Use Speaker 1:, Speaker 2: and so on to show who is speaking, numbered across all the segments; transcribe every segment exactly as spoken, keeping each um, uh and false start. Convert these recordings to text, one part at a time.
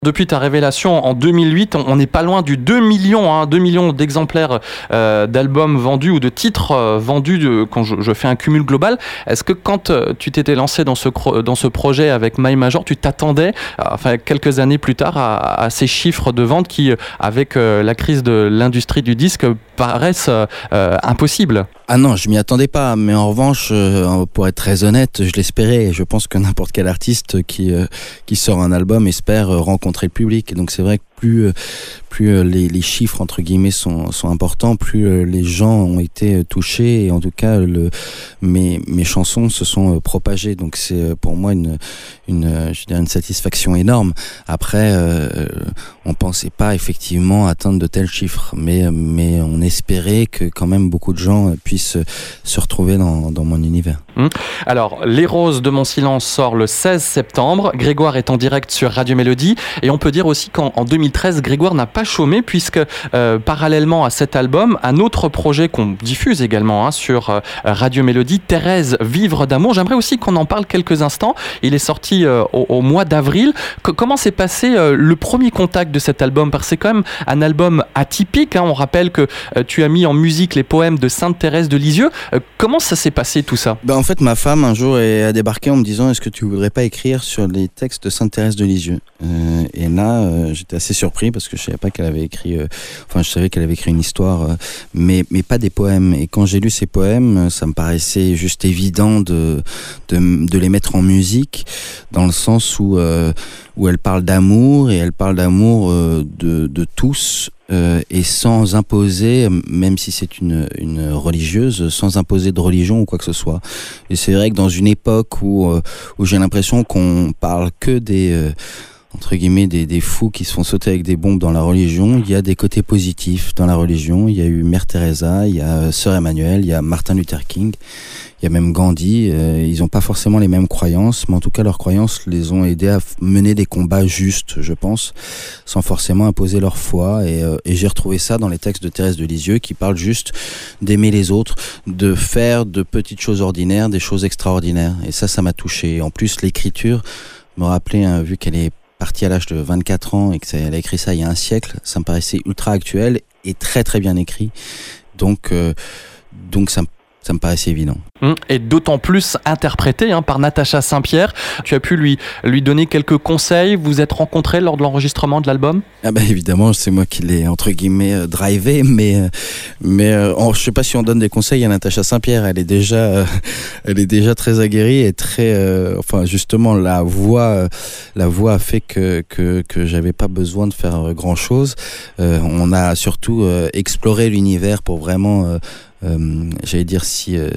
Speaker 1: Depuis ta révélation en deux mille huit, on n'est pas loin du deux millions, hein, deux millions d'exemplaires euh, d'albums vendus ou de titres euh, vendus de, quand je, je fais un cumul global. Est-ce que quand euh, tu t'étais lancé dans ce, dans ce projet avec My Major, tu t'attendais, euh, enfin quelques années plus tard, à, à ces chiffres de vente qui, avec euh, la crise de l'industrie du disque, paraissent euh, impossibles?
Speaker 2: Ah non, je m'y attendais pas, mais en revanche, euh, pour être très honnête, je l'espérais. Je pense que n'importe quel artiste qui, euh, qui sort un album espère rencontrer le public. Et donc c'est vrai que plus, plus les, les chiffres entre guillemets sont, sont importants, plus les gens ont été touchés et en tout cas le, mes, mes chansons se sont propagées. Donc c'est pour moi une, une, je dirais une satisfaction énorme. Après, euh, on pensait pas effectivement atteindre de tels chiffres, mais, mais on espérait que quand même beaucoup de gens puissent se retrouver dans, dans mon univers.
Speaker 1: Mmh. Alors, Les Roses de mon silence sort le seize septembre. Grégoire est en direct sur Radio Mélodie. Et on peut dire aussi qu'en en deux mille treize, Grégoire n'a pas chômé puisque, euh, parallèlement à cet album, un autre projet qu'on diffuse également hein, sur euh, Radio Mélodie, Thérèse, Vivre d'amour. J'aimerais aussi qu'on en parle quelques instants. Il est sorti euh, au, au mois d'avril. C- comment s'est passé euh, le premier contact de cet album? Parce que c'est quand même un album atypique. Hein. On rappelle que euh, tu as mis en musique les poèmes de Sainte Thérèse de Lisieux. Euh, comment ça s'est passé tout ça?
Speaker 2: Ben, en fait, ma femme, un jour, a débarqué en me disant « Est-ce que tu voudrais pas écrire sur les textes de Sainte Thérèse de Lisieux ?» euh, Et là, euh, j'étais assez surpris parce que je savais pas qu'elle avait écrit... Euh, enfin, je savais qu'elle avait écrit une histoire, euh, mais, mais pas des poèmes. Et quand j'ai lu ces poèmes, ça me paraissait juste évident de, de, de les mettre en musique, dans le sens où, euh, où elle parle d'amour, et elle parle d'amour euh, de, de tous, Euh, et sans imposer, même si c'est une, une religieuse, sans imposer de religion ou quoi que ce soit. Et c'est vrai que dans une époque où, euh, où j'ai l'impression qu'on parle que des... Euh, entre guillemets, des, des fous qui se font sauter avec des bombes dans la religion, il y a des côtés positifs dans la religion. Il y a eu Mère Teresa, il y a Sœur Emmanuel, il y a Martin Luther King, il y a même Gandhi. Euh, ils n'ont pas forcément les mêmes croyances, mais en tout cas, leurs croyances les ont aidés à mener des combats justes, je pense, sans forcément imposer leur foi. Et, euh, et j'ai retrouvé ça dans les textes de Thérèse de Lisieux, qui parlent juste d'aimer les autres, de faire de petites choses ordinaires des choses extraordinaires. Et ça, ça m'a touché. En plus, l'écriture me rappelait, hein, vu qu'elle est partie à l'âge de vingt-quatre ans et qu'elle a écrit ça il y a un siècle, ça me paraissait ultra actuel et très très bien écrit. Donc, euh, donc ça, ça me paraissait évident.
Speaker 1: Et d'autant plus interprété hein, par Natacha Saint-Pierre. Tu as pu lui, lui donner quelques conseils. Vous êtes rencontrés lors de l'enregistrement de l'album?
Speaker 2: Ah bah évidemment, c'est moi qui l'ai entre guillemets euh, drivé, mais mais euh, on, je sais pas si on donne des conseils à Natacha Saint-Pierre. Elle est déjà euh, elle est déjà très aguerrie et très euh, enfin justement la voix euh, la voix a fait que que que j'avais pas besoin de faire grand chose. Euh, on a surtout euh, exploré l'univers pour vraiment euh, euh, j'allais dire si euh,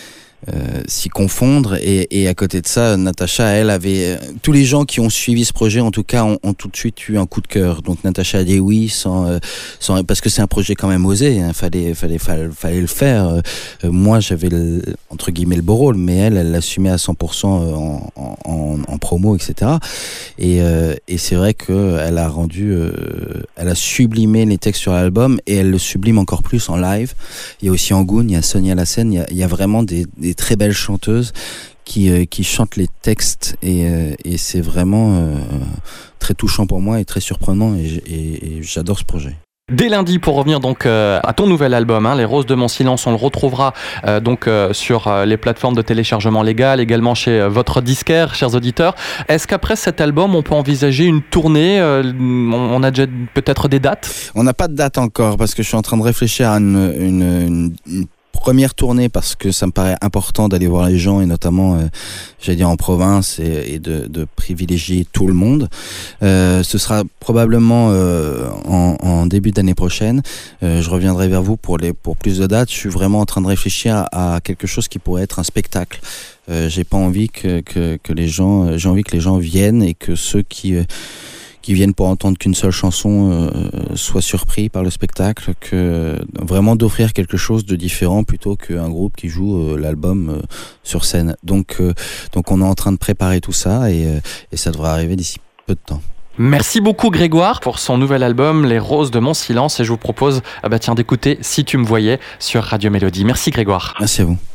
Speaker 2: Euh, s'y confondre et, et à côté de ça, Natacha, elle avait tous les gens qui ont suivi ce projet, en tout cas, ont, ont tout de suite eu un coup de cœur. Donc Natacha a dit oui, sans, euh, sans parce que c'est un projet quand même osé. Hein, fallait, fallait, fallait, fallait le faire. Euh, moi, j'avais le, entre guillemets le beau rôle, mais elle, elle l'assumait à cent pour cent en, en, en promo, et cetera. Et, euh, et c'est vrai que elle a rendu, euh, elle a sublimé les textes sur l'album et elle le sublime encore plus en live. Il y a aussi Angoune, il y a Sonia Lassène, il y a, il y a vraiment des, des très belles chanteuses qui euh, qui chantent les textes et euh, et c'est vraiment euh, très touchant pour moi et très surprenant et, et, et j'adore ce projet.
Speaker 1: Dès lundi, pour revenir donc euh, à ton nouvel album, hein, Les Roses de mon silence, on le retrouvera euh, donc euh, sur euh, les plateformes de téléchargement légal, également chez euh, votre disquaire, chers auditeurs. Est-ce qu'après cet album, on peut envisager une tournée euh, on, on a déjà peut-être des dates?
Speaker 2: On n'a pas de date encore parce que je suis en train de réfléchir à une, une, une, une première tournée parce que ça me paraît important d'aller voir les gens et notamment, euh, j'allais dire en province et, et de, de privilégier tout le monde. Euh, ce sera probablement euh, en, en début d'année prochaine. Euh, je reviendrai vers vous pour les pour plus de dates. Je suis vraiment en train de réfléchir à, à quelque chose qui pourrait être un spectacle. Euh, j'ai pas envie que que que les gens, j'ai envie que les gens viennent et que ceux qui euh, qui viennent pour entendre qu'une seule chanson euh, soient surpris par le spectacle, que vraiment d'offrir quelque chose de différent plutôt qu'un groupe qui joue euh, l'album euh, sur scène. Donc, euh, donc on est en train de préparer tout ça et, euh, et ça devrait arriver d'ici peu de temps.
Speaker 1: Merci beaucoup Grégoire pour son nouvel album Les Roses de mon silence et je vous propose ah bah tiens, d'écouter Si tu me voyais sur Radio Mélodie. Merci Grégoire.
Speaker 2: Merci à vous.